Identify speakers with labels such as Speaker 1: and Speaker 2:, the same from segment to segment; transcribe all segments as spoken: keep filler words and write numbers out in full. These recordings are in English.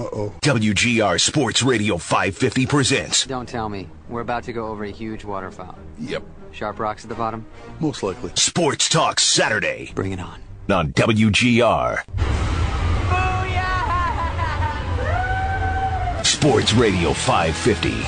Speaker 1: Uh-oh.
Speaker 2: W G R Sports Radio five fifty presents.
Speaker 3: Don't tell me. We're about to go over a huge waterfall.
Speaker 1: Yep.
Speaker 3: Sharp rocks at the bottom?
Speaker 1: Most likely.
Speaker 2: Sports Talk Saturday.
Speaker 3: Bring it on.
Speaker 2: On W G R.
Speaker 4: Booyah!
Speaker 2: Sports Radio five fifty.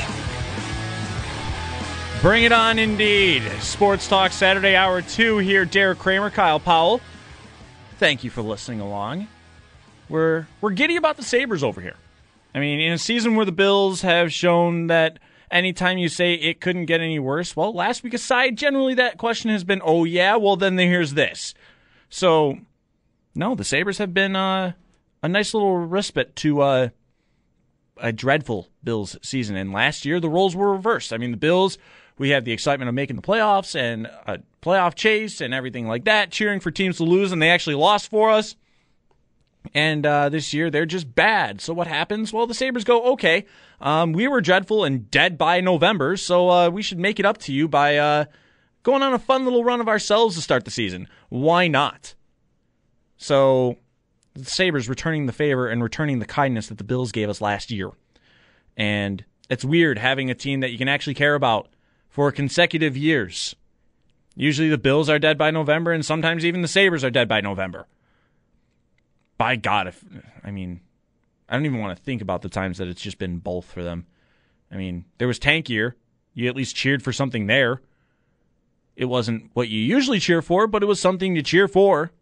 Speaker 5: Bring it on indeed. Sports Talk Saturday, hour two here. Derek Kramer, Kyle Powell. Thank you for listening along. We're we're giddy about the Sabres over here. I mean, in a season where the Bills have shown that anytime you say it couldn't get any worse, well, last week aside, generally that question has been, oh yeah, well then here's this. So, no, the Sabres have been uh, a nice little respite to uh, a dreadful Bills season. And last year, the roles were reversed. I mean, the Bills, we had the excitement of making the playoffs and a playoff chase and everything like that, cheering for teams to lose, and they actually lost for us. And uh, this year, they're just bad. So what happens? Well, the Sabres go, okay, um, we were dreadful and dead by November, so uh, we should make it up to you by uh, going on a fun little run of ourselves to start the season. Why not? So the Sabres returning the favor and returning the kindness that the Bills gave us last year. And it's weird having a team that you can actually care about for consecutive years. Usually the Bills are dead by November, and sometimes even the Sabres are dead by November. By God, if I mean, I don't even want to think about the times that it's just been both for them. I mean, there was tank year. You at least cheered for something there. It wasn't what you usually cheer for, but it was something to cheer for.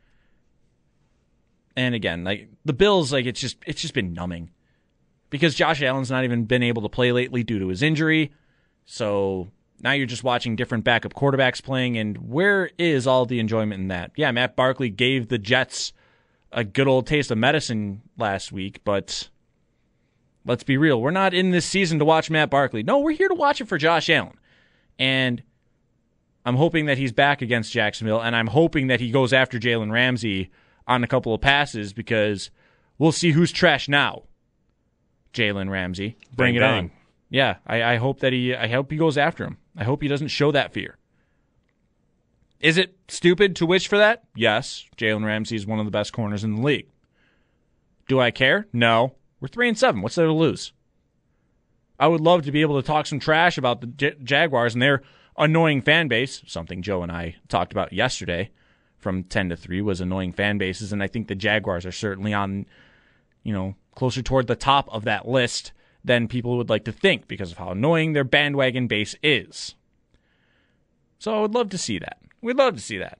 Speaker 5: And again, like the Bills, like it's just it's just been numbing. Because Josh Allen's not even been able to play lately due to his injury. So now you're just watching different backup quarterbacks playing, and where is all the enjoyment in that? Yeah, Matt Barkley gave the Jets a good old taste of medicine last week, but let's be real. We're not in this season to watch Matt Barkley. No, we're here to watch it for Josh Allen. And I'm hoping that he's back against Jacksonville, and I'm hoping that he goes after Jalen Ramsey on a couple of passes, because we'll see who's trash now. Jalen Ramsey. Bring
Speaker 6: bang,
Speaker 5: it
Speaker 6: bang.
Speaker 5: on. Yeah, I, I hope that he I hope he goes after him. I hope he doesn't show that fear. Is it stupid to wish for that? Yes. Jalen Ramsey is one of the best corners in the league. Do I care? No. We're three and seven. What's there to lose? I would love to be able to talk some trash about the J- Jaguars and their annoying fan base, something Joe and I talked about yesterday from ten to three was annoying fan bases, and I think the Jaguars are certainly on, you know, closer toward the top of that list than people would like to think because of how annoying their bandwagon base is. So I would love to see that. We'd love to see that.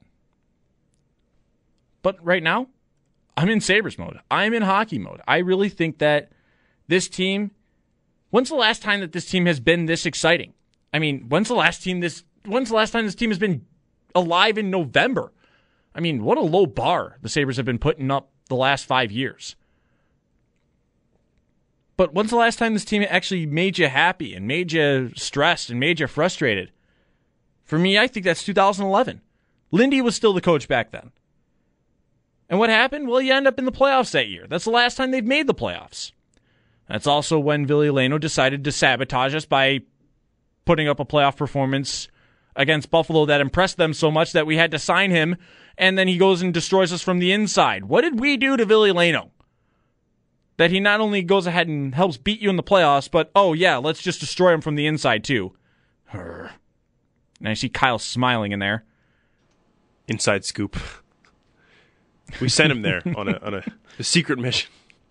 Speaker 5: But right now, I'm in Sabres mode. I'm in hockey mode. I really think that this team, when's the last time that this team has been this exciting? I mean, when's the last team this when's the last time this team has been alive in November? I mean, what a low bar the Sabres have been putting up the last five years. But when's the last time this team actually made you happy and made you stressed and made you frustrated? For me, I think that's two thousand eleven. Lindy was still the coach back then. And what happened? Well, you end up in the playoffs that year. That's the last time they've made the playoffs. That's also when Ville Leno decided to sabotage us by putting up a playoff performance against Buffalo that impressed them so much that we had to sign him, and then he goes and destroys us from the inside. What did we do to Ville Leno? That he not only goes ahead and helps beat you in the playoffs, but, oh yeah, let's just destroy him from the inside too. Urgh. And I see Kyle smiling in there.
Speaker 6: Inside scoop. We sent him there on a on a, a secret mission.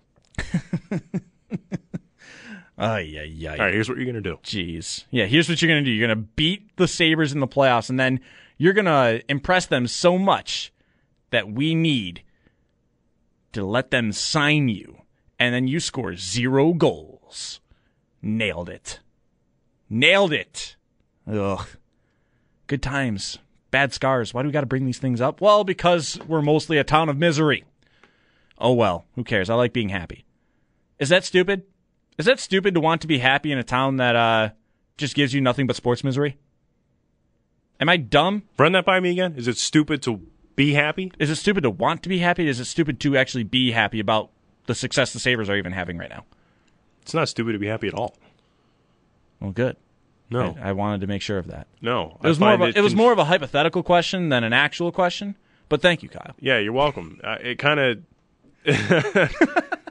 Speaker 5: Ay, ay, ay.
Speaker 6: All right, here's what you're going to do.
Speaker 5: Jeez. Yeah, here's what you're going to do. You're going to beat the Sabres in the playoffs, and then you're going to impress them so much that we need to let them sign you. And then you score zero goals. Nailed it. Nailed it. Ugh. Good times. Bad scars. Why do we got to bring these things up? Well, because we're mostly a town of misery. Oh well, who cares? I like being happy. Is that stupid? Is that stupid to want to be happy in a town that uh, just gives you nothing but sports misery? Am I dumb?
Speaker 6: Run that by me again. Is it stupid to be happy?
Speaker 5: Is it stupid to want to be happy? Is it stupid to actually be happy about the success the Sabres are even having right now?
Speaker 6: It's not stupid to be happy at all.
Speaker 5: Well, good.
Speaker 6: No.
Speaker 5: I, I wanted to make sure of that.
Speaker 6: No.
Speaker 5: It was, more of, a, it was more of a hypothetical question than an actual question, but thank you, Kyle.
Speaker 6: Yeah, you're welcome. Uh, it kind of...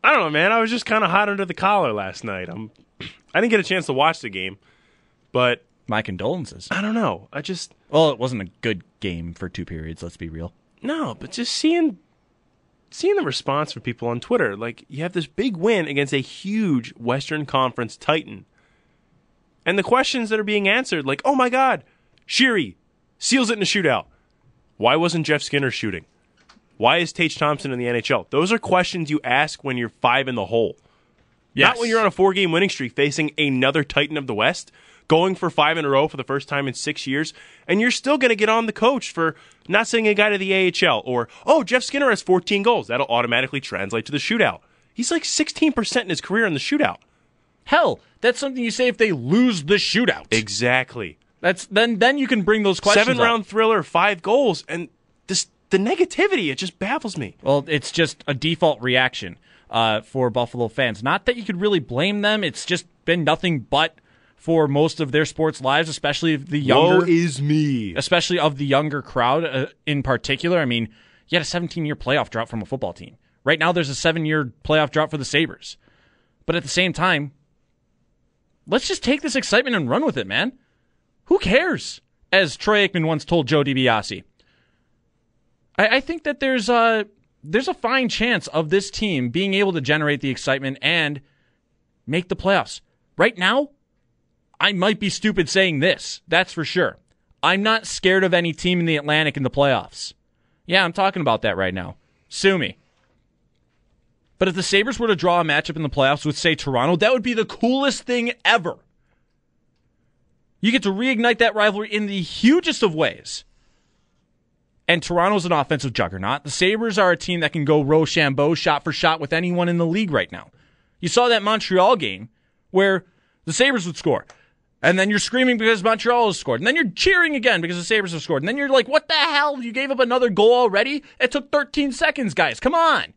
Speaker 6: I don't know, man. I was just kind of hot under the collar last night. I'm, I didn't get a chance to watch the game, but
Speaker 5: My condolences.
Speaker 6: I don't know. I just
Speaker 5: Well, it wasn't a good game for two periods, let's be real.
Speaker 6: no, but just seeing seeing the response from people on Twitter, like you have this big win against a huge Western Conference Titan, and the questions that are being answered, like, oh my God, Sheary seals it in a shootout. Why wasn't Jeff Skinner shooting? Why is Tage Thompson in the N H L? Those are questions you ask when you're five in the hole.
Speaker 5: Yes.
Speaker 6: Not when you're on a four-game winning streak facing another Titan of the West, going for five in a row for the first time in six years, and you're still going to get on the coach for not sending a guy to the A H L, or, oh, Jeff Skinner has fourteen goals. That'll automatically translate to the shootout. He's like sixteen percent in his career in the shootout.
Speaker 5: Hell, that's something you say if they lose the shootout.
Speaker 6: Exactly.
Speaker 5: That's then then you can bring those questions
Speaker 6: Seven-round
Speaker 5: up.
Speaker 6: thriller, five goals, and this the negativity, it just baffles me.
Speaker 5: Well, it's just a default reaction uh, for Buffalo fans. Not that you could really blame them. It's just been nothing but for most of their sports lives, especially the younger.
Speaker 6: Woe is me.
Speaker 5: Especially of the younger crowd uh, in particular. I mean, you had a seventeen-year playoff drought from a football team. Right now, there's a seven-year playoff drought for the Sabres. But at the same time, let's just take this excitement and run with it, man. Who cares? As Troy Aikman once told Joe DiBiase. I, I think that there's a, there's a fine chance of this team being able to generate the excitement and make the playoffs. Right now, I might be stupid saying this, that's for sure. I'm not scared of any team in the Atlantic in the playoffs. Yeah, I'm talking about that right now. Sue me. But if the Sabres were to draw a matchup in the playoffs with, say, Toronto, that would be the coolest thing ever. You get to reignite that rivalry in the hugest of ways. And Toronto's an offensive juggernaut. The Sabres are a team that can go Rochambeau shot for shot with anyone in the league right now. You saw that Montreal game where the Sabres would score. And then you're screaming because Montreal has scored. And then you're cheering again because the Sabres have scored. And then you're like, what the hell? You gave up another goal already? It took thirteen seconds, guys. Come on.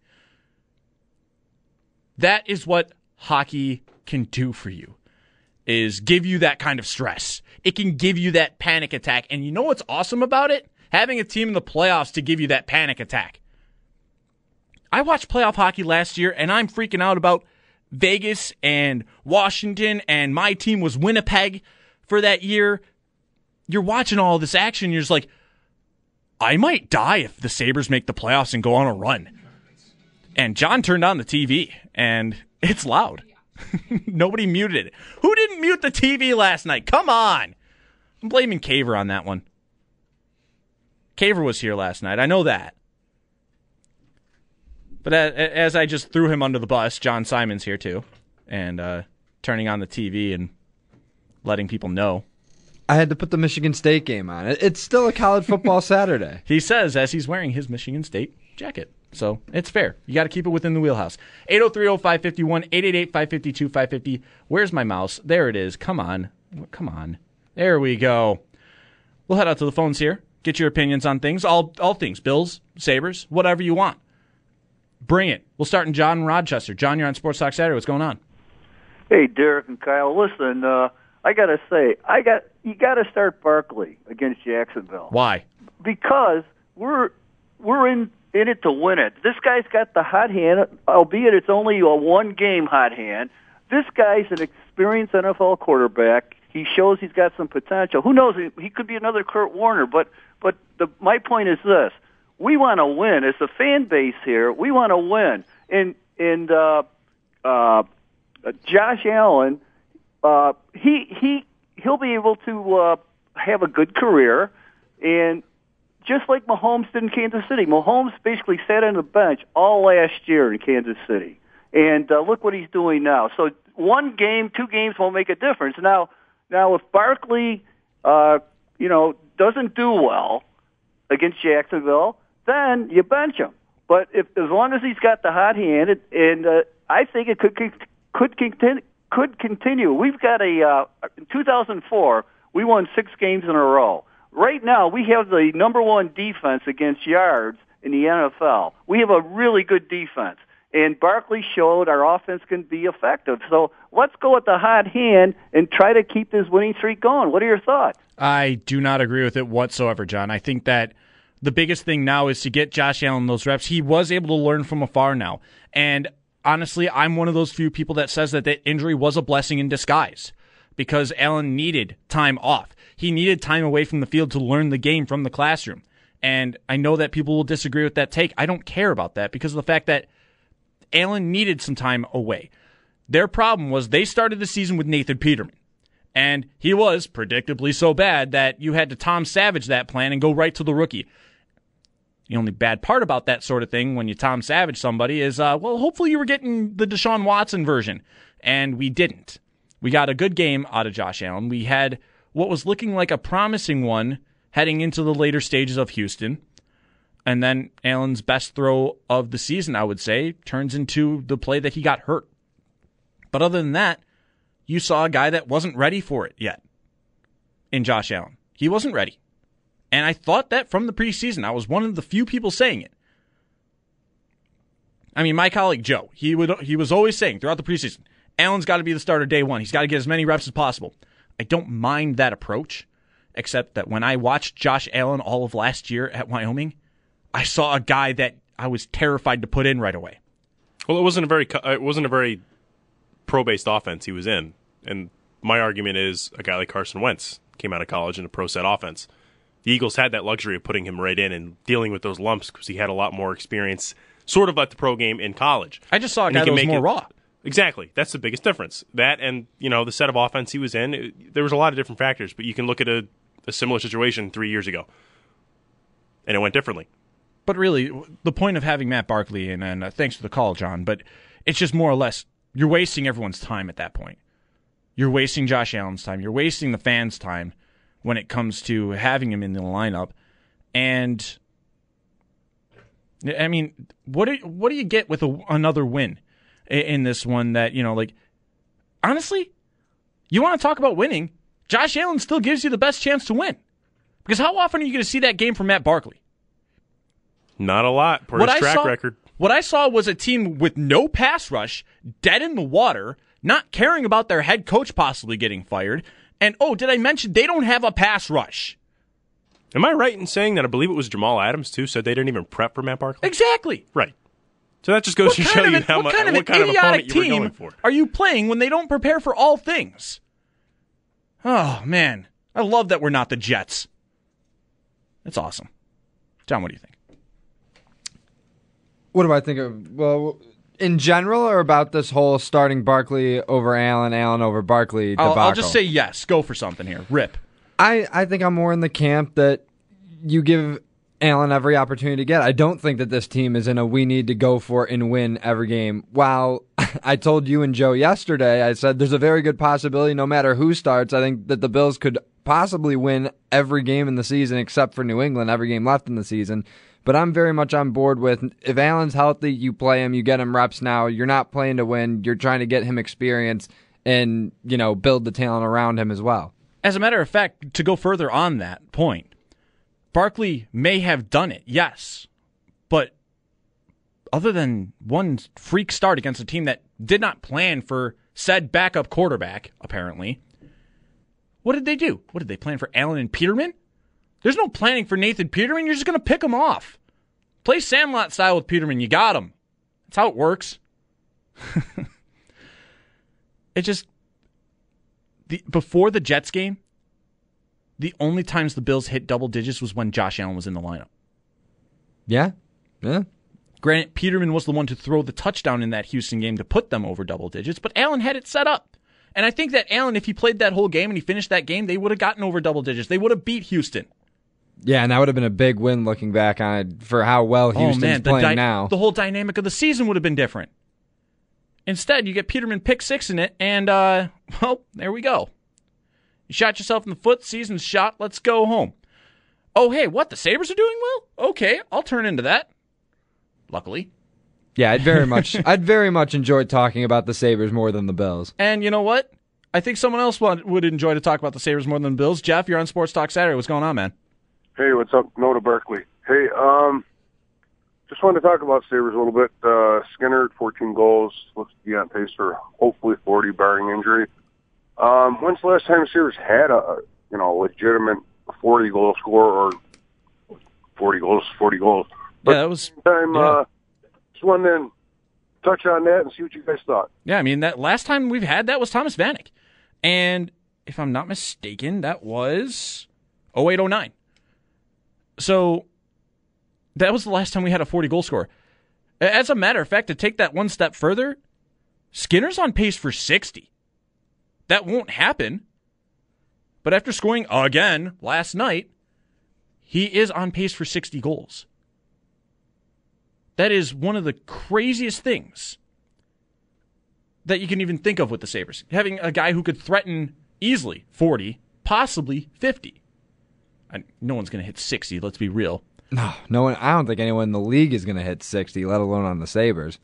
Speaker 5: That is what hockey can do for you, is give you that kind of stress. It can give you that panic attack. And you know what's awesome about it? Having a team in the playoffs to give you that panic attack. I watched playoff hockey last year, and I'm freaking out about Vegas and Washington, and my team was Winnipeg for that year. You're watching all this action, you're just like, I might die if the Sabres make the playoffs and go on a run. And John turned on the T V, and it's loud. Nobody muted it. Who didn't mute the T V last night? Come on. I'm blaming Caver on that one. Caver was here last night. I know that. But as I just threw him under the bus, John Simon's here too, and uh, turning on the T V and letting people know.
Speaker 1: I had to put the Michigan State game on. It's still a college football Saturday.
Speaker 5: He says as he's wearing his Michigan State jacket. So it's fair. You got to keep it within the wheelhouse. eight oh three oh five five one, eight eight eight, five five two, five five zero. Where's my mouse? There it is. Come on. Come on. There we go. We'll head out to the phones here. Get your opinions on things. All all things. Bills, Sabres, whatever you want. Bring it. We'll start in John in Rochester. John, you're on Sports Talk Saturday. What's going on?
Speaker 4: Hey, Derek and Kyle. Listen, uh, I got to say, I got you got to start Barkley against Jacksonville.
Speaker 5: Why?
Speaker 4: Because we're we're in, in it to win it. This guy's got the hot hand, albeit it's only a one-game hot hand. This guy's an experienced N F L quarterback. He shows he's got some potential. Who knows? He, he could be another Kurt Warner. But but the, my point is this. We want to win. As a fan base here, we want to win. And and uh, uh, Josh Allen, uh, he he he'll be able to uh, have a good career. And just like Mahomes did in Kansas City, Mahomes basically sat on the bench all last year in Kansas City. And uh, look what he's doing now. So one game, two games won't make a difference. Now, now if Barkley, uh, you know, doesn't do well against Jacksonville, then you bench him. But if as long as he's got the hot hand, it, and uh, I think it could could continue. Could continue. We've got a uh, in two thousand four, we won six games in a row. Right now, we have the number one defense against yards in the N F L. We have a really good defense, and Barkley showed our offense can be effective. So let's go with the hot hand and try to keep this winning streak going. What are your thoughts?
Speaker 5: I do not agree with it whatsoever, John. I think that the biggest thing now is to get Josh Allen those reps. He was able to learn from afar now. And honestly, I'm one of those few people that says that that injury was a blessing in disguise because Allen needed time off. He needed time away from the field to learn the game from the classroom. And I know that people will disagree with that take. I don't care about that because of the fact that Allen needed some time away. Their problem was they started the season with Nathan Peterman. And he was predictably so bad that you had to Tom Savage that plan and go right to the rookie. The only bad part about that sort of thing when you Tom Savage somebody is, uh, well, hopefully you were getting the Deshaun Watson version. And we didn't. We got a good game out of Josh Allen. We had what was looking like a promising one heading into the later stages of Houston. And then Allen's best throw of the season, I would say, turns into the play that he got hurt. But other than that, you saw a guy that wasn't ready for it yet in Josh Allen. He wasn't ready. And I thought that from the preseason. I was one of the few people saying it. I mean, my colleague Joe, he would he was always saying throughout the preseason, Allen's got to be the starter day one. He's got to get as many reps as possible. I don't mind that approach, except that when I watched Josh Allen all of last year at Wyoming, I saw a guy that I was terrified to put in right away.
Speaker 6: Well, it wasn't a very it wasn't a very pro-based offense he was in. And my argument is a guy like Carson Wentz came out of college in a pro set offense. The Eagles had that luxury of putting him right in and dealing with those lumps because he had a lot more experience sort of at the pro game in college.
Speaker 5: I just saw a guy that was more
Speaker 6: it,
Speaker 5: raw.
Speaker 6: Exactly. That's the biggest difference. That and, you know, the set of offense he was in, it, there was a lot of different factors, but you can look at a, a similar situation three years ago, and it went differently.
Speaker 5: But really, the point of having Matt Barkley, and, and uh, thanks for the call, John, but it's just more or less, you're wasting everyone's time at that point. You're wasting Josh Allen's time. You're wasting the fans' time when it comes to having him in the lineup. And, I mean, what do, what do you get with a, another win in, in this one that, you know, like, honestly, you want to talk about winning, Josh Allen still gives you the best chance to win. Because how often are you going to see that game from Matt Barkley?
Speaker 6: Not a lot per his track
Speaker 5: saw,
Speaker 6: record.
Speaker 5: What I saw was a team with no pass rush, dead in the water, not caring about their head coach possibly getting fired. And, oh, did I mention they don't have a pass rush?
Speaker 6: Am I right in saying that I believe it was Jamal Adams, too, said they didn't even prep for Matt Barkley?
Speaker 5: Exactly.
Speaker 6: Right. So that just goes
Speaker 5: what
Speaker 6: to show
Speaker 5: an,
Speaker 6: you how
Speaker 5: what
Speaker 6: much
Speaker 5: kind of
Speaker 6: what
Speaker 5: an
Speaker 6: kind of
Speaker 5: idiotic
Speaker 6: opponent you were
Speaker 5: team
Speaker 6: going for.
Speaker 5: Are you playing when they don't prepare for all things? Oh, man. I love that we're not the Jets. That's awesome. John, what do you think?
Speaker 1: What do I think of, well, in general or about this whole starting Barkley over Allen, Allen over Barkley debacle?
Speaker 5: I'll, I'll just say yes. Go for something here. Rip.
Speaker 1: I, I think I'm more in the camp that you give Allen every opportunity to get. I don't think that this team is in a we need to go for it and win every game. While I told you and Joe yesterday, I said there's a very good possibility no matter who starts, I think that the Bills could possibly win every game in the season except for New England, every game left in the season. But I'm very much on board with if Allen's healthy, you play him, you get him reps now. You're not playing to win. You're trying to get him experience and, you know, build the talent around him as well.
Speaker 5: As a matter of fact, to go further on that point, Barkley may have done it, yes. But other than one freak start against a team that did not plan for said backup quarterback, apparently, what did they do? What did they plan for Allen and Peterman? There's no planning for Nathan Peterman. You're just going to pick him off. Play Sandlot style with Peterman. You got him. That's how it works. It just, the, before the Jets game, the only times the Bills hit double digits was when Josh Allen was in the lineup.
Speaker 1: Yeah, yeah.
Speaker 5: Granted, Peterman was the one to throw the touchdown in that Houston game to put them over double digits, but Allen had it set up. And I think that Allen, if he played that whole game and he finished that game, they would have gotten over double digits. They would have beat Houston.
Speaker 1: Yeah, and that would have been a big win looking back on it for how well Houston's
Speaker 5: oh, man,
Speaker 1: playing
Speaker 5: di-
Speaker 1: now.
Speaker 5: The whole dynamic of the season would have been different. Instead, you get Peterman pick six in it, and, uh, well, there we go. You shot yourself in the foot, season's shot, let's go home. Oh, hey, what, the Sabres are doing well? Okay, I'll turn into that. Luckily.
Speaker 1: Yeah, I'd very much I'd very much enjoy talking about the Sabres more than the Bills.
Speaker 5: And you know what? I think someone else would enjoy to talk about the Sabres more than the Bills. Jeff, you're on Sports Talk Saturday. What's going on, man?
Speaker 7: Hey, what's up? Noah Berkeley. Hey, um, just wanted to talk about Sabres a little bit. Uh, Skinner, fourteen goals, looks to be on pace for hopefully forty, barring injury. Um, when's the last time Sabres had a, you know, legitimate forty-goal scorer or forty goals, forty goals? But
Speaker 5: yeah, that was...
Speaker 7: Time,
Speaker 5: yeah.
Speaker 7: uh, just wondering, touch on that and see what you guys thought.
Speaker 5: Yeah, I mean, that last time we've had that was Thomas Vanek. And if I'm not mistaken, that was oh eight oh nine. So that was the last time we had a forty-goal scorer. As a matter of fact, to take that one step further, Skinner's on pace for sixty. That won't happen. But after scoring again last night, he is on pace for sixty goals. That is one of the craziest things that you can even think of with the Sabres. Having a guy who could threaten easily forty, possibly fifty. I, no one's going to hit sixty, let's be real.
Speaker 1: No, no one. I don't think anyone in the league is going to hit sixty, let alone on the Sabres.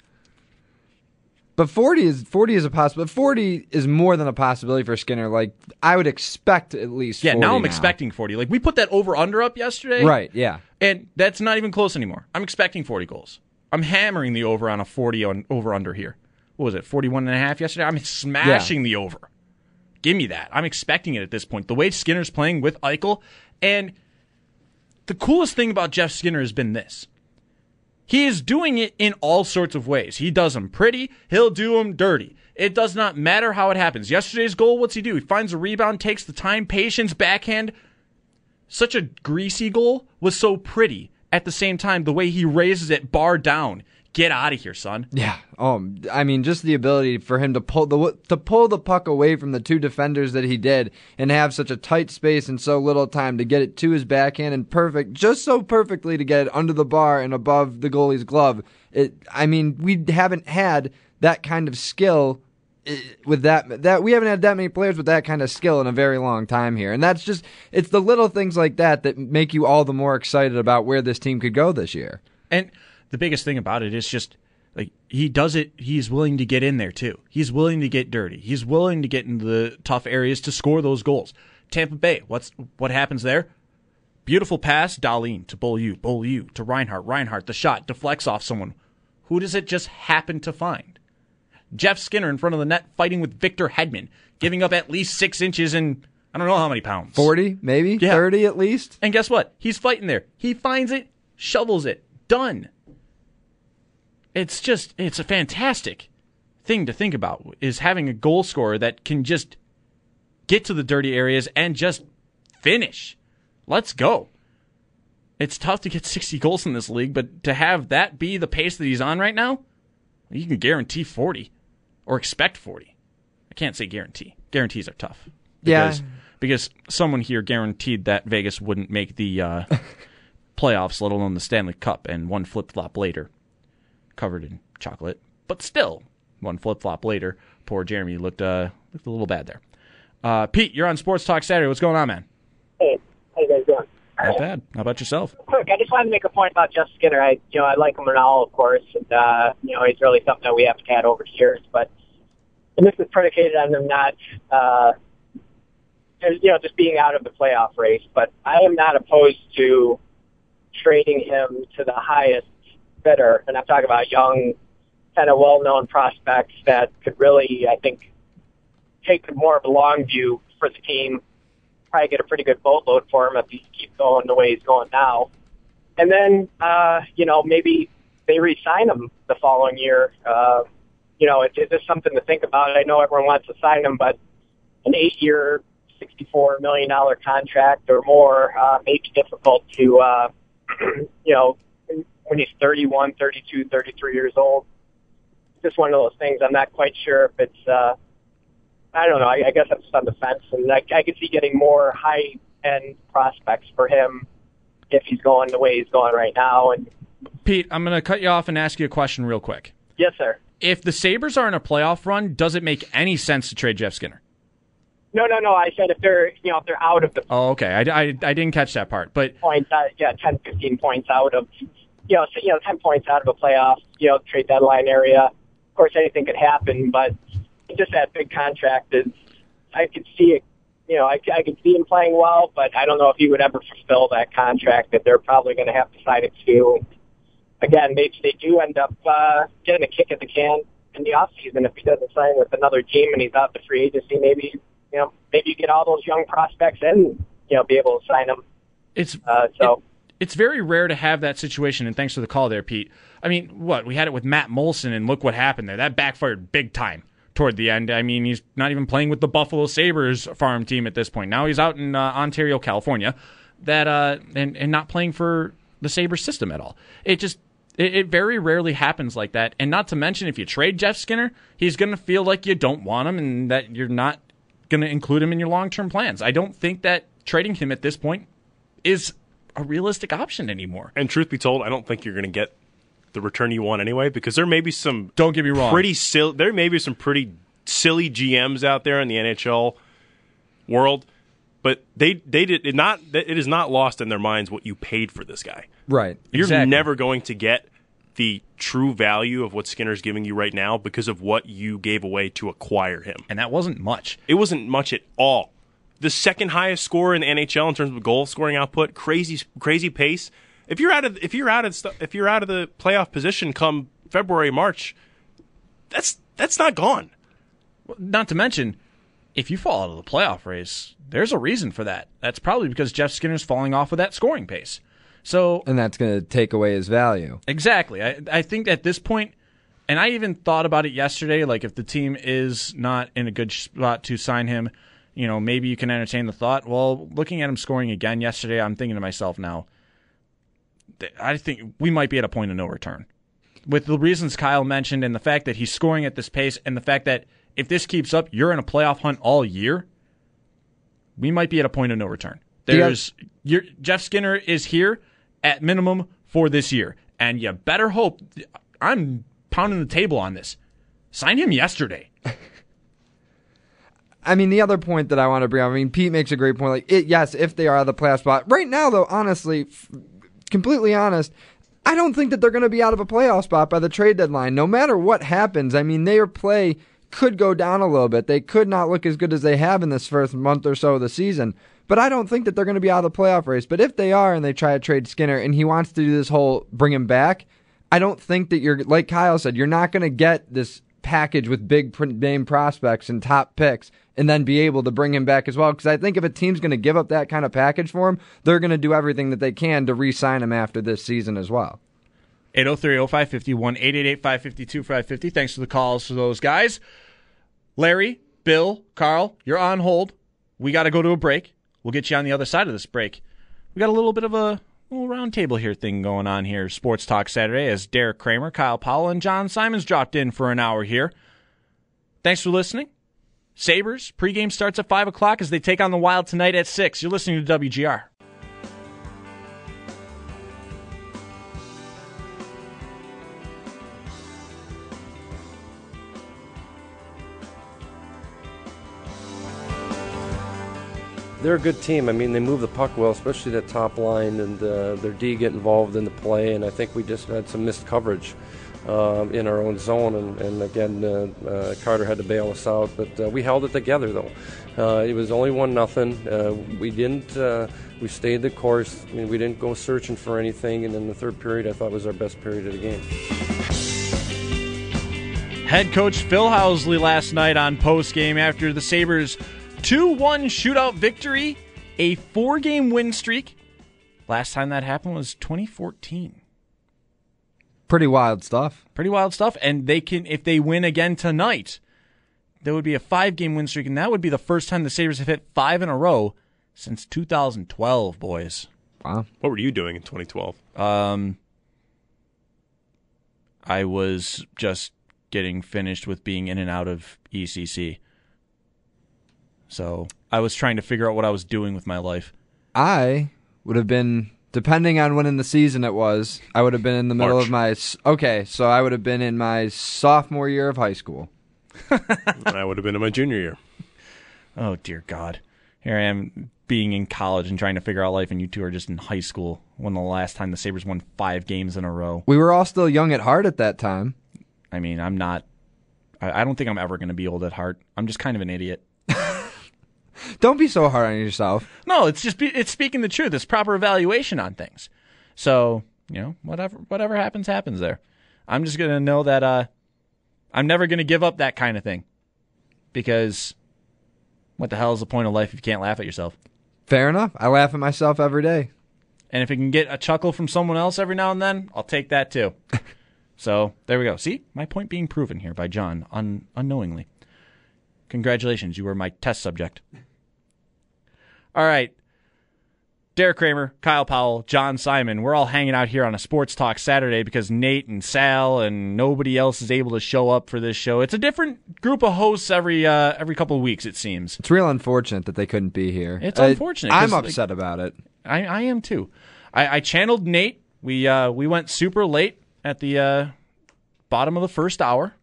Speaker 1: But forty is forty is a possibility. forty is more than a possibility for Skinner. Like, I would expect at least
Speaker 5: yeah,
Speaker 1: forty
Speaker 5: now I'm
Speaker 1: now.
Speaker 5: expecting forty. Like, we put that over-under up yesterday.
Speaker 1: Right, yeah.
Speaker 5: And that's not even close anymore. I'm expecting forty goals. I'm hammering the over on a forty on over-under here. What was it, forty-one and a half yesterday? I'm smashing yeah. the over. Give me that. I'm expecting it at this point. The way Skinner's playing with Eichel, and the coolest thing about Jeff Skinner has been this. He is doing it in all sorts of ways. He does them pretty. He'll do them dirty. It does not matter how it happens. Yesterday's goal, what's he do? He finds a rebound, takes the time, patience, backhand. Such a greasy goal was so pretty. At the same time, the way he raises it bar down. Get out of here, son.
Speaker 1: Yeah. Um. I mean, just the ability for him to pull the to pull the puck away from the two defenders that he did, and have such a tight space and so little time to get it to his backhand and perfect, just so perfectly to get it under the bar and above the goalie's glove. It. I mean, we haven't had that kind of skill with that. That we haven't had that many players with that kind of skill in a very long time here, and that's just it's the little things like that that make you all the more excited about where this team could go this year.
Speaker 5: And the biggest thing about it is just, like, he does it, he's willing to get in there, too. He's willing to get dirty. He's willing to get into the tough areas to score those goals. Tampa Bay, what's what happens there? Beautiful pass, Dahlin to Beaulieu, Beaulieu to Reinhart, Reinhart, the shot deflects off someone. Who does it just happen to find? Jeff Skinner in front of the net fighting with Victor Hedman, giving up at least six inches and I don't know how many pounds.
Speaker 1: forty, maybe?
Speaker 5: Yeah.
Speaker 1: thirty at least?
Speaker 5: And guess what? He's fighting there. He finds it, shovels it. Done. It's just, it's a fantastic thing to think about, is having a goal scorer that can just get to the dirty areas and just finish. Let's go. It's tough to get sixty goals in this league, but to have that be the pace that he's on right now, you can guarantee forty or expect forty. I can't say guarantee. Guarantees are tough. Because,
Speaker 1: yeah.
Speaker 5: Because someone here guaranteed that Vegas wouldn't make the uh, playoffs, let alone the Stanley Cup, and one flip-flop later. Covered in chocolate, but still, one flip-flop later, poor Jeremy looked uh, looked a little bad there. Uh, Pete, you're on Sports Talk Saturday. What's going on, man?
Speaker 8: Hey, how you guys doing?
Speaker 5: Not bad. How about yourself?
Speaker 8: Quick, I just wanted to make a point about Jeff Skinner. I, you know, I like him and all, of course, and uh, you know, he's really something that we haven't had over the years. But and this is predicated on them not, uh, you know, just being out of the playoff race. But I am not opposed to trading him to the highest bidder, and I'm talking about young, kind of well-known prospects that could really, I think, take more of a long view for the team, probably get a pretty good boatload for him if he keeps going the way he's going now. And then, uh, you know, maybe they re-sign him the following year. Uh, you know, it, it's just something to think about. I know everyone wants to sign him, but an eight-year, sixty-four million dollars contract or more uh, may be difficult to, uh, you know, when he's thirty-one, thirty-two, thirty-three years old. Just one of those things. I'm not quite sure if it's, uh, I don't know, I, I guess I'm just on the fence. And I, I could see getting more high-end prospects for him if he's going the way he's going right now. And
Speaker 5: Pete, I'm going to cut you off and ask you a question real quick.
Speaker 8: Yes, sir.
Speaker 5: If the Sabres are in a playoff run, does it make any sense to trade Jeff Skinner?
Speaker 8: No, no, no. I said if they're, you know, if they're out of the
Speaker 5: Oh, okay. I, I, I didn't catch that part. But
Speaker 8: points, uh, yeah, ten, fifteen points out of, you know, so, you know, ten points out of a playoff, you know, trade deadline area. Of course, anything could happen, but just that big contract is, I could see it, you know, I, I could see him playing well, but I don't know if he would ever fulfill that contract that they're probably going to have to sign it to. Again, maybe they do end up uh, getting a kick at the can in the offseason if he doesn't sign with another team and he's out the free agency. Maybe, you know, maybe you get all those young prospects and, you know, be able to sign them.
Speaker 5: It's
Speaker 8: uh, so.
Speaker 5: It, it's very rare to have that situation, and thanks for the call there, Pete. I mean, what? We had it with Matt Molson, and look what happened there. That backfired big time toward the end. I mean, he's not even playing with the Buffalo Sabres farm team at this point. Now he's out in uh, Ontario, California, that uh, and, and not playing for the Sabres system at all. It just, it, it very rarely happens like that. And not to mention, if you trade Jeff Skinner, he's going to feel like you don't want him and that you're not going to include him in your long-term plans. I don't think that trading him at this point is a realistic option anymore.
Speaker 6: And truth be told, I don't think you're going to get the return you want anyway, because there may be some
Speaker 5: don't get me wrong
Speaker 6: pretty silly, there may be some pretty silly G Ms out there in the N H L world, but they they did it not it is not lost in their minds what you paid for this guy.
Speaker 1: Right.
Speaker 6: You're
Speaker 5: exactly.
Speaker 6: never going to get the true value of what Skinner's giving you right now because of what you gave away to acquire him.
Speaker 5: And that wasn't much.
Speaker 6: It wasn't much at all. The second highest scorer in the N H L in terms of goal scoring output, crazy crazy pace. If you're out of if you're out of if you're out of the playoff position come February, March, that's that's not gone.
Speaker 5: Not to mention, if you fall out of the playoff race, there's a reason for that. That's probably because Jeff Skinner's falling off with that scoring pace. So,
Speaker 1: and that's going to take away his value.
Speaker 5: Exactly. I I think at this point, and I even thought about it yesterday, like if the team is not in a good spot to sign him, you know, maybe you can entertain the thought. Well, looking at him scoring again yesterday, I'm thinking to myself now, I think we might be at a point of no return. With the reasons Kyle mentioned and the fact that he's scoring at this pace and the fact that if this keeps up, you're in a playoff hunt all year, we might be at a point of no return. There's you're, Jeff Skinner is here at minimum for this year, and you better hope, I'm pounding the table on this, sign him yesterday.
Speaker 1: I mean, the other point that I want to bring up, I mean, Pete makes a great point. Like, it, yes, if they are at the playoff spot. Right now, though, honestly, f- completely honest, I don't think that they're going to be out of a playoff spot by the trade deadline. No matter what happens, I mean, their play could go down a little bit. They could not look as good as they have in this first month or so of the season. But I don't think that they're going to be out of the playoff race. But if they are and they try to trade Skinner and he wants to do this whole bring him back, I don't think that you're, like Kyle said, you're not going to get this package with big name prospects and top picks and then be able to bring him back as well. Because I think if a team's going to give up that kind of package for him, they're going to do everything that they can to re-sign him after this season as well.
Speaker 5: eight oh three oh five five oh, one eight eight eight five five two five five oh. Thanks for the calls for those guys. Larry, Bill, Carl, you're on hold. We got to go to a break. We'll get you on the other side of this break. We got a little bit of a little round table here thing going on here. Sports Talk Saturday as Derek Kramer, Kyle Powell, and John Simons dropped in for an hour here. Thanks for listening. Sabres, pregame starts at five o'clock as they take on the Wild tonight at six. You're listening to W G R.
Speaker 9: They're a good team. I mean, they move the puck well, especially that top line, and uh, their D get involved in the play, and I think we just had some missed coverage uh, in our own zone, and, and again, uh, uh, Carter had to bail us out, but uh, we held it together, though. Uh, it was only one nothing. Uh, we didn't, uh, we stayed the course. I mean, we didn't go searching for anything, and then the third period, I thought, was our best period of the game.
Speaker 5: Head coach Phil Housley last night on postgame after the Sabres' two one shootout victory, a four-game win streak. Last time that happened was twenty fourteen.
Speaker 1: Pretty wild stuff.
Speaker 5: Pretty wild stuff. And they can, if they win again tonight, there would be a five-game win streak, and that would be the first time the Sabres have hit five in a row since two thousand twelve, boys.
Speaker 1: Wow.
Speaker 6: What were you doing in twenty twelve?
Speaker 5: Um, I was just getting finished with being in and out of E C C. So I was trying to figure out what I was doing with my life.
Speaker 1: I would have been, depending on when in the season it was, I would have been in the middle
Speaker 6: March.
Speaker 1: of my, okay, so I would have been in my sophomore year of high school.
Speaker 6: I would have been in my junior year.
Speaker 5: Oh, dear God. Here I am being in college and trying to figure out life, and you two are just in high school when the last time the Sabres won five games in a row.
Speaker 1: We were all still young at heart at that time.
Speaker 5: I mean, I'm not, I, I don't think I'm ever going to be old at heart. I'm just kind of an idiot.
Speaker 1: Don't be so hard on yourself.
Speaker 5: No, it's just, it's speaking the truth. It's proper evaluation on things. So, you know, whatever whatever happens, happens there. I'm just going to know that uh, I'm never going to give up that kind of thing. Because what the hell is the point of life if you can't laugh at yourself?
Speaker 1: Fair enough. I laugh at myself every day.
Speaker 5: And if it can get a chuckle from someone else every now and then, I'll take that too. So there we go. See, my point being proven here by John un- unknowingly. Congratulations, you were my test subject. All right. Derek Kramer, Kyle Powell, John Simon, we're all hanging out here on a Sports Talk Saturday because Nate and Sal and nobody else is able to show up for this show. It's a different group of hosts every uh, every couple of weeks, it seems.
Speaker 1: It's real unfortunate that they couldn't be here.
Speaker 5: It's
Speaker 1: I,
Speaker 5: unfortunate.
Speaker 1: I'm upset like, about it.
Speaker 5: I, I am too. I, I channeled Nate. We uh, we went super late at the uh, bottom of the first hour.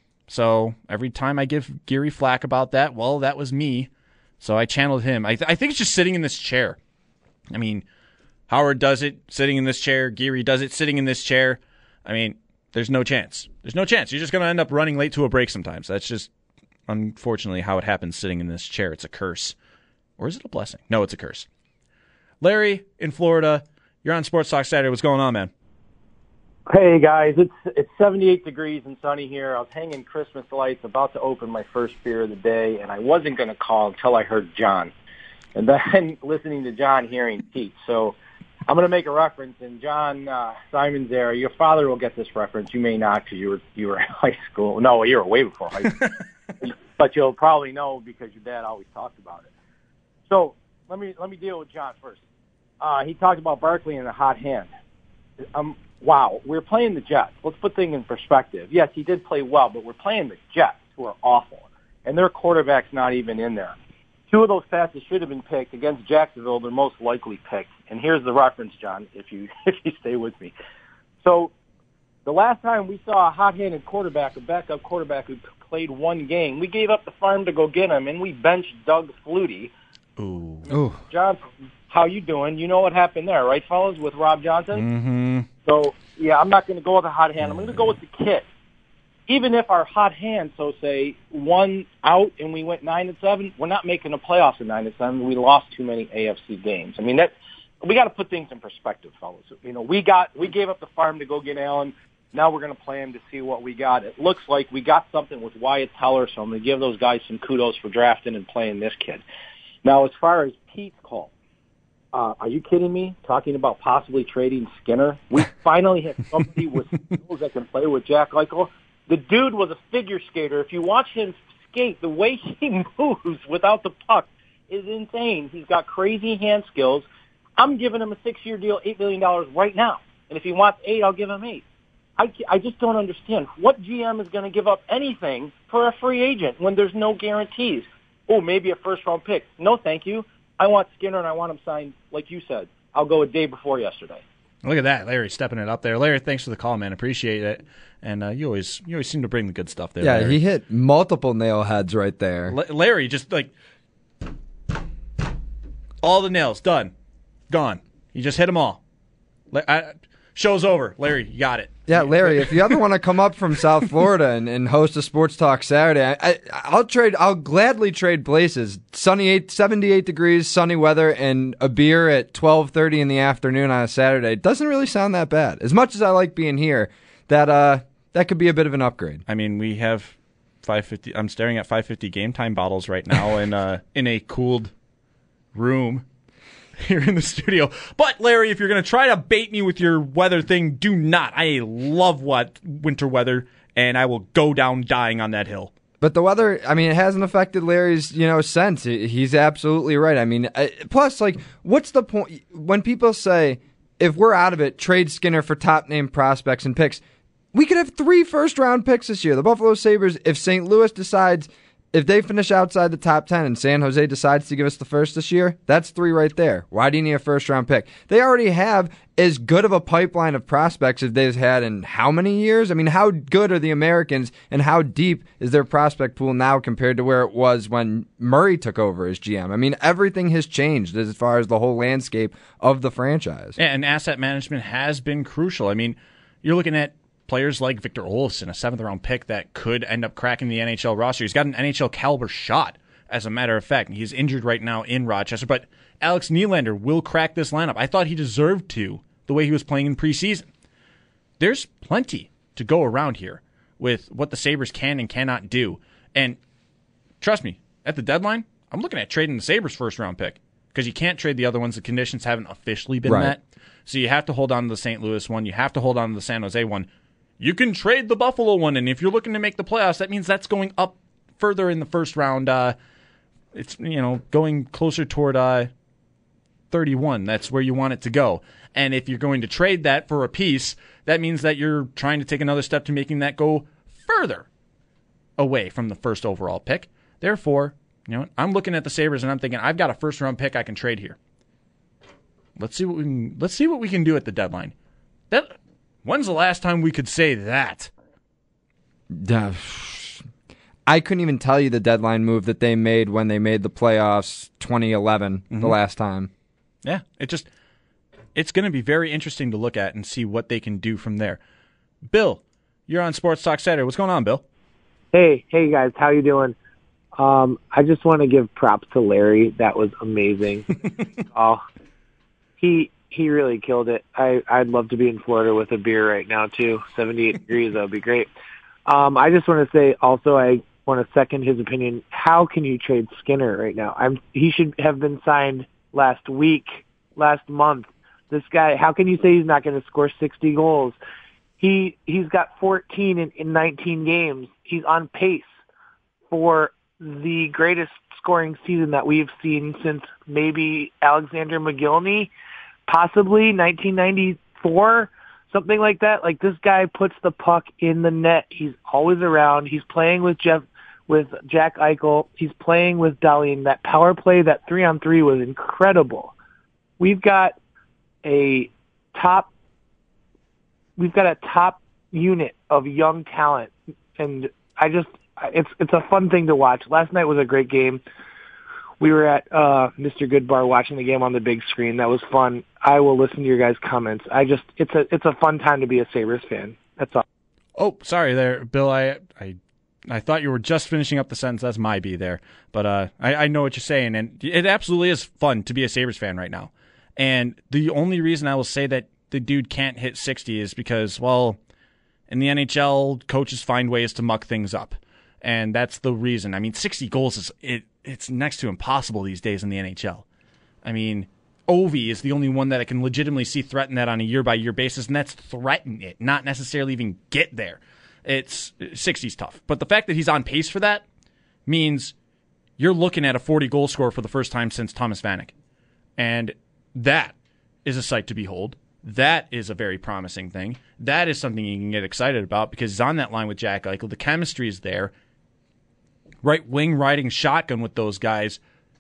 Speaker 5: So every time I give Geary flack about that, well, that was me. So I channeled him. I, th- I think it's just sitting in this chair. I mean, Howard does it sitting in this chair. Geary does it sitting in this chair. I mean, there's no chance. There's no chance. You're just going to end up running late to a break sometimes. That's just, unfortunately, how it happens sitting in this chair. It's a curse. Or is it a blessing? No, it's a curse. Larry, in Florida, you're on Sports Talk Saturday. What's going on, man?
Speaker 10: Hey, guys. It's it's seventy-eight degrees and sunny here. I was hanging Christmas lights, about to open my first beer of the day, and I wasn't going to call until I heard John. And then listening to John, hearing Pete. So I'm going to make a reference. And John uh, Simon's there. Your father will get this reference. You may not because you were you were in high school. No, you were way before high school. But you'll probably know because your dad always talked about it. So let me let me deal with John first. Uh, he talked about Barkley and the hot hand. Um, wow, we're playing the Jets. Let's put things in perspective. Yes, he did play well, but we're playing the Jets, who are awful, and their quarterback's not even in there. Two of those passes should have been picked against Jacksonville. They're most likely picked. And here's the reference, John, if you if you stay with me. So the last time we saw a hot-handed quarterback, a backup quarterback who played one game, we gave up the farm to go get him, and we benched Doug Flutie.
Speaker 5: Ooh.
Speaker 1: Ooh.
Speaker 10: Johnson, how you doing? You know what happened there, right, fellas, with Rob Johnson?
Speaker 5: Mm-hmm.
Speaker 10: So, yeah, I'm not going to go with a hot hand. I'm going to go with the kid. Even if our hot hand, so say, won out and we went nine and seven, we're not making the playoffs in nine and seven. We lost too many A F C games. I mean, that we got to put things in perspective, fellas. You know, we got we gave up the farm to go get Allen. Now we're going to play him to see what we got. It looks like we got something with Wyatt Teller, so I'm going to give those guys some kudos for drafting and playing this kid. Now, as far as Pete's call, uh, are you kidding me? Talking about possibly trading Skinner? We finally have somebody with skills that can play with Jack Eichel. The dude was a figure skater. If you watch him skate, the way he moves without the puck is insane. He's got crazy hand skills. I'm giving him a six-year deal, eight million dollars right now. And if he wants eight, I'll give him eight. I, I just don't understand. What G M is going to give up anything for a free agent when there's no guarantees? Oh, maybe a first-round pick. No, thank you. I want Skinner, and I want him signed, like you said. I'll go a day before yesterday.
Speaker 5: Look at that, Larry stepping it up there. Larry, thanks for the call, man. Appreciate it. And uh, you always you always seem to bring the good stuff there.
Speaker 1: Yeah,
Speaker 5: Larry.
Speaker 1: he hit multiple nail heads right there.
Speaker 5: L- Larry just like all the nails done, gone. You just hit them all. La- I, show's over. Larry, you got it.
Speaker 1: Yeah, Larry, if you ever want to come up from South Florida and, and host a Sports Talk Saturday, I, I, I'll trade. I'll gladly trade places. Sunny eight, seventy-eight degrees, sunny weather, and a beer at twelve thirty in the afternoon on a Saturday. It doesn't really sound that bad. As much as I like being here, that uh, that could be a bit of an upgrade.
Speaker 5: I mean, we have five fifty. I'm staring at five fifty Game Time bottles right now in uh, in a cooled room here in the studio. But, Larry, if you're going to try to bait me with your weather thing, do not. I love what winter weather, and I will go down dying on that hill.
Speaker 1: But the weather, I mean, it hasn't affected Larry's, you know, sense. He's absolutely right. I mean, plus, like, what's the point? When people say, if we're out of it, trade Skinner for top-name prospects and picks, we could have three first-round picks this year. The Buffalo Sabres, if Saint Louis decides, if they finish outside the top ten and San Jose decides to give us the first this year, that's three right there. Why do you need a first-round pick? They already have as good of a pipeline of prospects as they've had in how many years? I mean, how good are the Americans and how deep is their prospect pool now compared to where it was when Murray took over as G M? I mean, everything has changed as far as the whole landscape of the franchise.
Speaker 5: Yeah, and asset management has been crucial. I mean, you're looking at players like Victor Olofsson, a seventh-round pick that could end up cracking the N H L roster. He's got an N H L caliber shot, as a matter of fact. He's injured right now in Rochester, but Alex Nylander will crack this lineup. I thought he deserved to, the way he was playing in preseason. There's plenty to go around here with what the Sabres can and cannot do. And trust me, at the deadline, I'm looking at trading the Sabres' first-round pick because you can't trade the other ones. The conditions haven't officially been
Speaker 1: Right.
Speaker 5: met. So you have to hold on to the Saint Louis one. You have to hold on to the San Jose one. You can trade the Buffalo one, and if you're looking to make the playoffs, that means that's going up further in the first round. Uh, it's you know going closer toward uh, thirty-one. That's where you want it to go. And if you're going to trade that for a piece, that means that you're trying to take another step to making that go further away from the first overall pick. Therefore, you know, I'm looking at the Sabres and I'm thinking, I've got a first round pick I can trade here. Let's see what we can. Let's see what we can do at the deadline. That when's the last time we could say that?
Speaker 1: Uh, I couldn't even tell you the deadline move that they made when they made the playoffs twenty eleven, mm-hmm. the last time.
Speaker 5: Yeah, it just it's going to be very interesting to look at and see what they can do from there. Bill, you're on Sports Talk Saturday. What's going on, Bill?
Speaker 11: Hey, hey guys, how you doing? Um, I just want to give props to Larry. That was amazing. oh, he he really killed it. I I'd love to be in Florida with a beer right now too. seventy-eight degrees, that would be great. Um, I just want to say also, I want to second his opinion. How can you trade Skinner right now? I'm he should have been signed last week, last month. This guy, how can you say he's not going to score sixty goals? He he's got fourteen in, in nineteen games. He's on pace for the greatest scoring season that we've seen since maybe Alexander McGillney, possibly nineteen ninety-four, something like that. Like, this guy puts the puck in the net. He's always around. He's playing with Jeff, with Jack Eichel. He's playing with Dahlin. That power play, that three on three was incredible. We've got a top, we've got a top unit of young talent, and I just, it's it's a fun thing to watch. Last night was a great game. We were at uh, Mister Goodbar watching the game on the big screen. That was fun. I will listen to your guys' comments. I just, it's a it's a fun time to be a Sabres fan. That's all.
Speaker 5: Oh, sorry there, Bill. I I I thought you were just finishing up the sentence. That's my B there. But uh, I, I know what you're saying, and it absolutely is fun to be a Sabres fan right now. And the only reason I will say that the dude can't hit sixty is because, well, in the N H L, coaches find ways to muck things up. And that's the reason. I mean, sixty goals is it. It's next to impossible these days in the N H L. I mean, Ovi is the only one that I can legitimately see threaten that on a year-by-year basis, and that's threaten it, not necessarily even get there. It's sixty's tough. But the fact that he's on pace for that means you're looking at a forty-goal scorer for the first time since Thomas Vanek. And that is a sight to behold. That is a very promising thing. That is something you can get excited about because he's on that line with Jack Eichel. The chemistry is there. Right wing riding shotgun with those guys.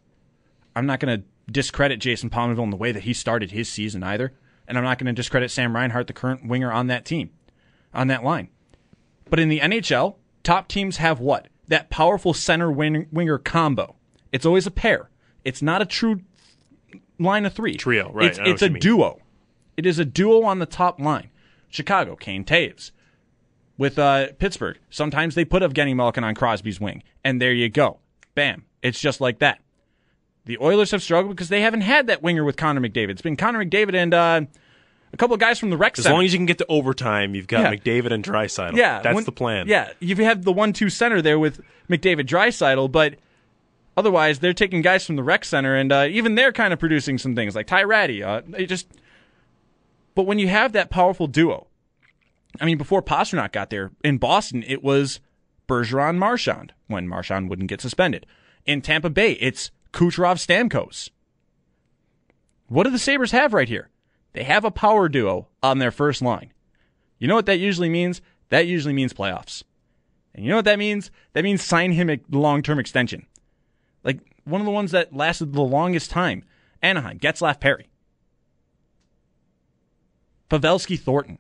Speaker 5: I'm not going to discredit Jason Palmerville in the way that he started his season either. And I'm not going to discredit Sam Reinhart, the current winger on that team, on that line. But in the N H L, top teams have what? That powerful center wing, winger combo. It's always a pair. It's not a true line of three.
Speaker 6: Trio, right.
Speaker 5: It's, it's a duo. It is a duo on the top line. Chicago, Kane Taves. With uh, Pittsburgh, sometimes they put Evgeny Malkin on Crosby's wing, and there you go. Bam. It's just like that. The Oilers have struggled because they haven't had that winger with Connor McDavid. It's been Connor McDavid and uh, a couple of guys from the rec
Speaker 6: As
Speaker 5: center.
Speaker 6: long as you can get to overtime, you've got
Speaker 5: Yeah.
Speaker 6: McDavid and Draisaitl.
Speaker 5: Yeah,
Speaker 6: That's
Speaker 5: when-
Speaker 6: the plan.
Speaker 5: Yeah, you have the one two center there with McDavid Draisaitl, but otherwise they're taking guys from the rec center, and uh, even they're kind of producing some things like Ty Ratty. Uh, they just, but when you have that powerful duo, I mean, before Pasternak got there in Boston, it was Bergeron Marchand when Marchand wouldn't get suspended. In Tampa Bay, it's Kucherov Stamkos. What do the Sabres have right here? They have a power duo on their first line. You know what that usually means? That usually means playoffs. And you know what that means? That means sign him a long-term extension. Like one of the ones that lasted the longest time, Anaheim, Getzlaf Perry. Pavelski Thornton.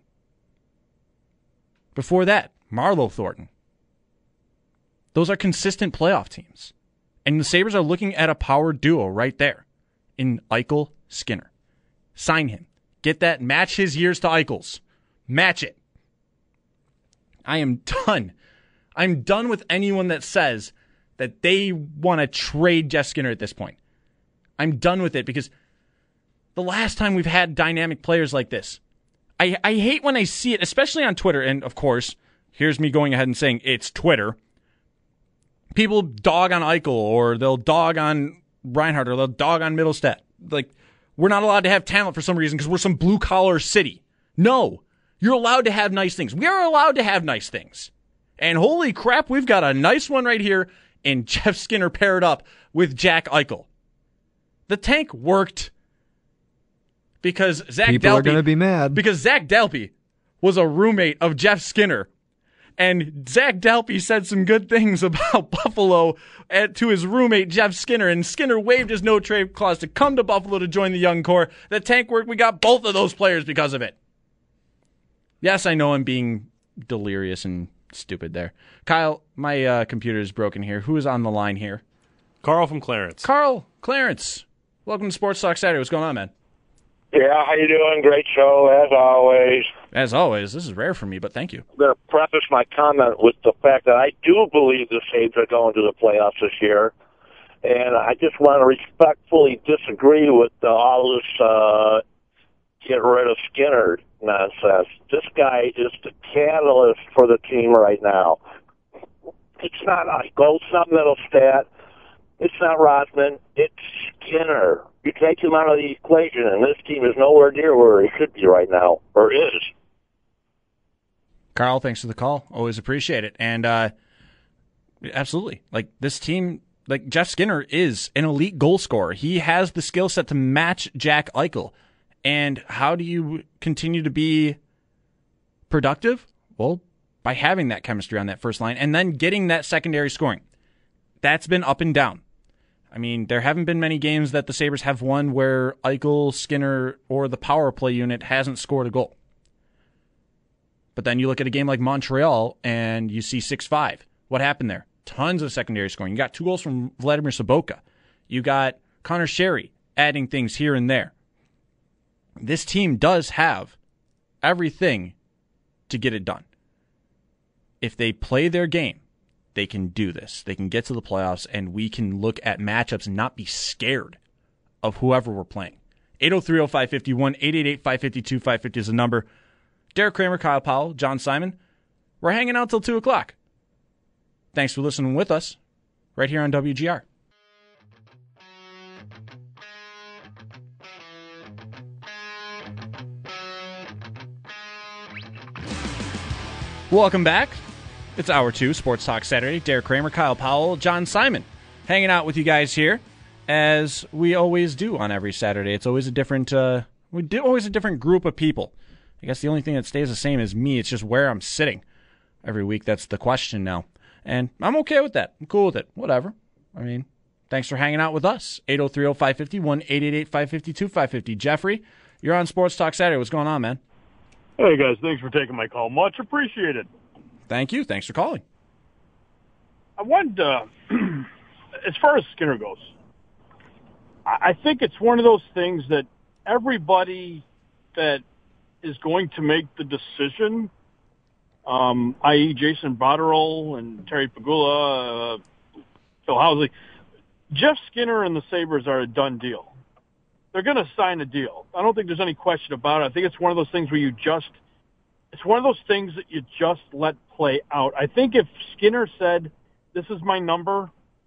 Speaker 5: Before that, Marlo Thornton. Those are consistent playoff teams. And the Sabres are looking at a power duo right there in Eichel Skinner. Sign him. Get that. Match his years to Eichel's. Match it. I am done. I'm done with anyone that says that they want to trade Jeff Skinner at this point. I'm done with it because the last time we've had dynamic players like this, I, I hate when I see it, especially on Twitter. And of course, here's me going ahead and saying it's Twitter. People dog on Eichel or they'll dog on Reinhardt or they'll dog on Middlestead. Like, we're not allowed to have talent for some reason because we're some blue-collar city. No. You're allowed to have nice things. We are allowed to have nice things. And holy crap, we've got a nice one right here in Jeff Skinner paired up with Jack Eichel. The tank worked because Zach
Speaker 1: People
Speaker 5: Dalby,
Speaker 1: are going to be mad.
Speaker 5: Because Zach Dalby was a roommate of Jeff Skinner. And Zach Dalby said some good things about Buffalo at, to his roommate, Jeff Skinner. And Skinner waived his no-trade clause to come to Buffalo to join the young core. The tank worked. We got both of those players because of it. Yes, I know I'm being delirious and stupid there. Kyle, my uh, computer is broken here. Who is on the line here?
Speaker 6: Carl from Clarence.
Speaker 5: Carl, Clarence. Welcome to Sports Talk Saturday. What's going on, man?
Speaker 12: Yeah, how you doing? Great show, as always.
Speaker 5: As always. This is rare for me, but thank you.
Speaker 12: I'm going to preface my comment with the fact that I do believe the Sabres are going to the playoffs this year. And I just want to respectfully disagree with uh, all this uh, get rid of Skinner nonsense. This guy is the catalyst for the team right now. It's not Eichel, it's not Middlestead, it's not Rodman, it's Skinner. You take him out of the equation, and this team is nowhere near where it should be right now, or is.
Speaker 5: Carl, thanks for the call. Always appreciate it. And uh, absolutely, like this team, like Jeff Skinner is an elite goal scorer. He has the skill set to match Jack Eichel. And how do you continue to be productive? Well, by having that chemistry on that first line and then getting that secondary scoring. That's been up and down. I mean, there haven't been many games that the Sabres have won where Eichel, Skinner, or the power play unit hasn't scored a goal. But then you look at a game like Montreal and you see six five. What happened there? Tons of secondary scoring. You got two goals from Vladimir Sobotka. You got Connor Sherry adding things here and there. This team does have everything to get it done. If they play their game, they can do this. They can get to the playoffs, and we can look at matchups and not be scared of whoever we're playing. eight oh three oh five five one, eight eight eight five five two five five zero is the number. Derek Kramer, Kyle Powell, John Simon. We're hanging out till two o'clock. Thanks for listening with us right here on W G R. Welcome back. It's Hour two, Sports Talk Saturday. Derek Kramer, Kyle Powell, John Simon, hanging out with you guys here, as we always do on every Saturday. It's always a different, uh, we do always a different group of people. I guess the only thing that stays the same is me. It's just where I'm sitting every week. That's the question now, and I'm okay with that. I'm cool with it. Whatever. I mean, thanks for hanging out with us. eight oh three oh five five one, eight eight eight five five two five five zero. Jeffrey, you're on Sports Talk Saturday. What's going on, man?
Speaker 13: Hey, guys. Thanks for taking my call. Much appreciated.
Speaker 5: Thank you. Thanks for calling.
Speaker 13: I wanted to, as far as Skinner goes, I think it's one of those things that everybody that is going to make the decision, um, that is. Jason Botterill and Terry Pagula, uh, Phil Housley, Jeff Skinner and the Sabres are a done deal. They're going to sign a deal. I don't think there's any question about it. I think it's one of those things where you just It's one of those things that you just let play out. I think if Skinner said, this is my number,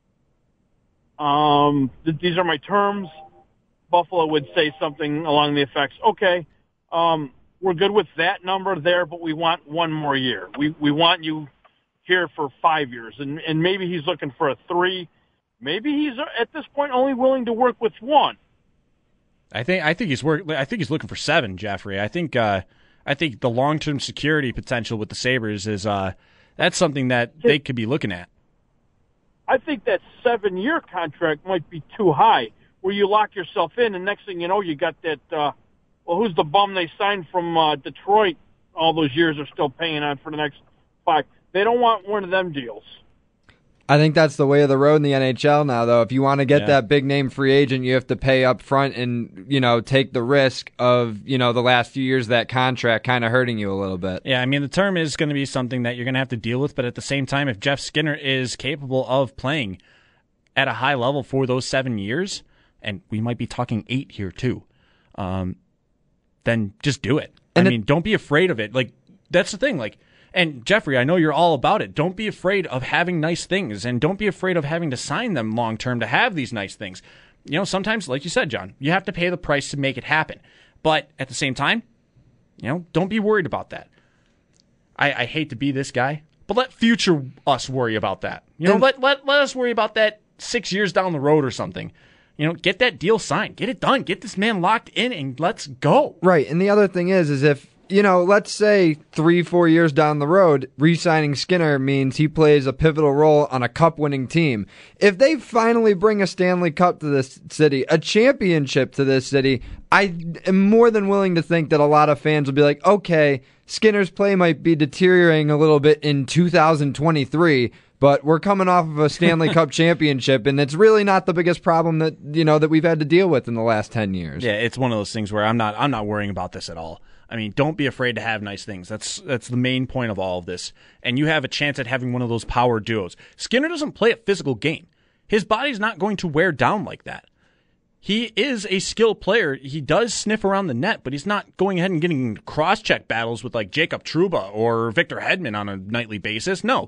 Speaker 13: um, th- these are my terms, Buffalo would say something along the effects, okay, um, we're good with that number there, but we want one more year. We we want you here for five years. And, and maybe he's looking for a three. Maybe he's, at this point, only willing to work with one.
Speaker 5: I think I think he's work. I think he's looking for seven, Jeffrey. I think uh, I think the long term security potential with the Sabres is uh, that's something that they could be looking at.
Speaker 13: I think that seven year contract might be too high, where you lock yourself in, and next thing you know, you got that. Uh, well, who's the bum they signed from uh, Detroit? All those years are still paying on for the next five. They don't want one of them deals.
Speaker 1: I think that's the way of the road in the N H L now, though. If you want to get
Speaker 5: Yeah.
Speaker 1: that big name free agent, you have to pay up front and, you know, take the risk of, you know, the last few years of that contract kind of hurting you a little bit.
Speaker 5: Yeah, I mean, the term is going to be something that you're going to have to deal with, but at the same time, if Jeff Skinner is capable of playing at a high level for those seven years, and we might be talking eight here too, um, then just do it.
Speaker 1: And
Speaker 5: I
Speaker 1: it-
Speaker 5: mean, don't be afraid of it. Like, that's the thing. Like, And Jeffrey, I know you're all about it. Don't be afraid of having nice things, and don't be afraid of having to sign them long term to have these nice things. You know, sometimes, like you said, John, you have to pay the price to make it happen. But at the same time, you know, don't be worried about that. I, I hate to be this guy, but let future us worry about that. You know,
Speaker 1: And-
Speaker 5: let, let let us worry about that six years down the road or something. You know, get that deal signed, get it done, get this man locked in, and let's go.
Speaker 1: Right, and the other thing is, is if, you know, let's say three, four years down the road, re-signing Skinner means he plays a pivotal role on a cup-winning team. If they finally bring a Stanley Cup to this city, a championship to this city, I am more than willing to think that a lot of fans will be like, okay, Skinner's play might be deteriorating a little bit in two thousand twenty-three, but we're coming off of a Stanley Cup championship, and it's really not the biggest problem that, you know, that we've had to deal with in the last ten years.
Speaker 5: Yeah, it's one of those things where I'm not I'm not worrying about this at all. I mean, don't be afraid to have nice things. That's that's the main point of all of this. And you have a chance at having one of those power duos. Skinner doesn't play a physical game. His body's not going to wear down like that. He is a skilled player. He does sniff around the net, but he's not going ahead and getting cross-check battles with like Jacob Trouba or Victor Hedman on a nightly basis. No.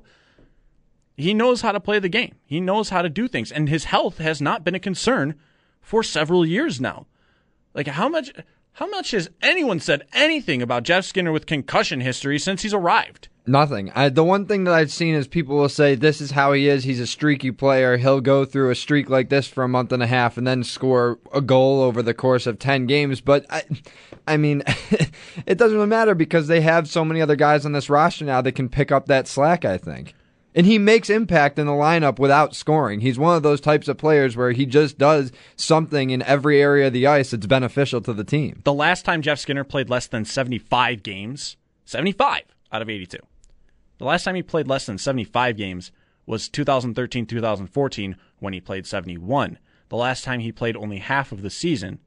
Speaker 5: He knows how to play the game. He knows how to do things. And his health has not been a concern for several years now. Like, how much... How much has anyone said anything about Jeff Skinner with concussion history since he's arrived?
Speaker 1: Nothing. I, the one thing that I've seen is people will say, this is how he is. He's a streaky player. He'll go through a streak like this for a month and a half and then score a goal over the course of ten games. But, I, I mean, it doesn't really matter because they have so many other guys on this roster now that can pick up that slack, I think. And he makes impact in the lineup without scoring. He's one of those types of players where he just does something in every area of the ice that's beneficial to the team.
Speaker 5: The last time Jeff Skinner played less than seventy-five games, seventy-five out of eighty-two. The last time he played less than seventy-five games was two thousand thirteen two thousand fourteen when he played seventy-one. The last time he played only half of the season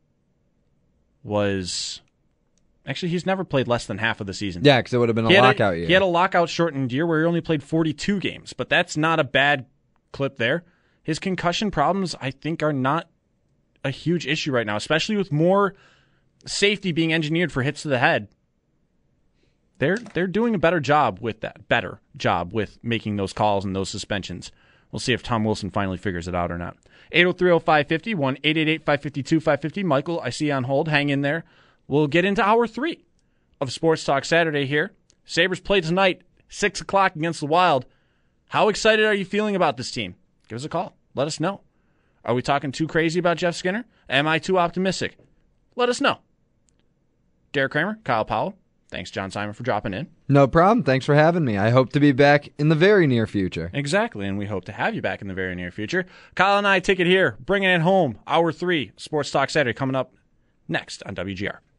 Speaker 5: was... Actually, he's never played less than half of the season.
Speaker 1: Yeah, because it would have been a lockout
Speaker 5: a,
Speaker 1: year.
Speaker 5: He had a lockout-shortened year where he only played forty-two games, but that's not a bad clip there. His concussion problems, I think, are not a huge issue right now, especially with more safety being engineered for hits to the head. They're they're doing a better job with that, better job with making those calls and those suspensions. We'll see if Tom Wilson finally figures it out or not. eight oh three oh five fifty, one eight eight eight five five two five five zero. Michael, I see you on hold. Hang in there. We'll get into hour three of Sports Talk Saturday here. Sabres play tonight, six o'clock against the Wild. How excited are you feeling about this team? Give us a call. Let us know. Are we talking too crazy about Jeff Skinner? Am I too optimistic? Let us know. Derek Kramer, Kyle Powell. Thanks, John Simon, for dropping in.
Speaker 1: No problem. Thanks for having me. I hope to be back in the very near future.
Speaker 5: Exactly, and we hope to have you back in the very near future. Kyle and I take it here, bringing it home. Hour three, Sports Talk Saturday, coming up next on W G R.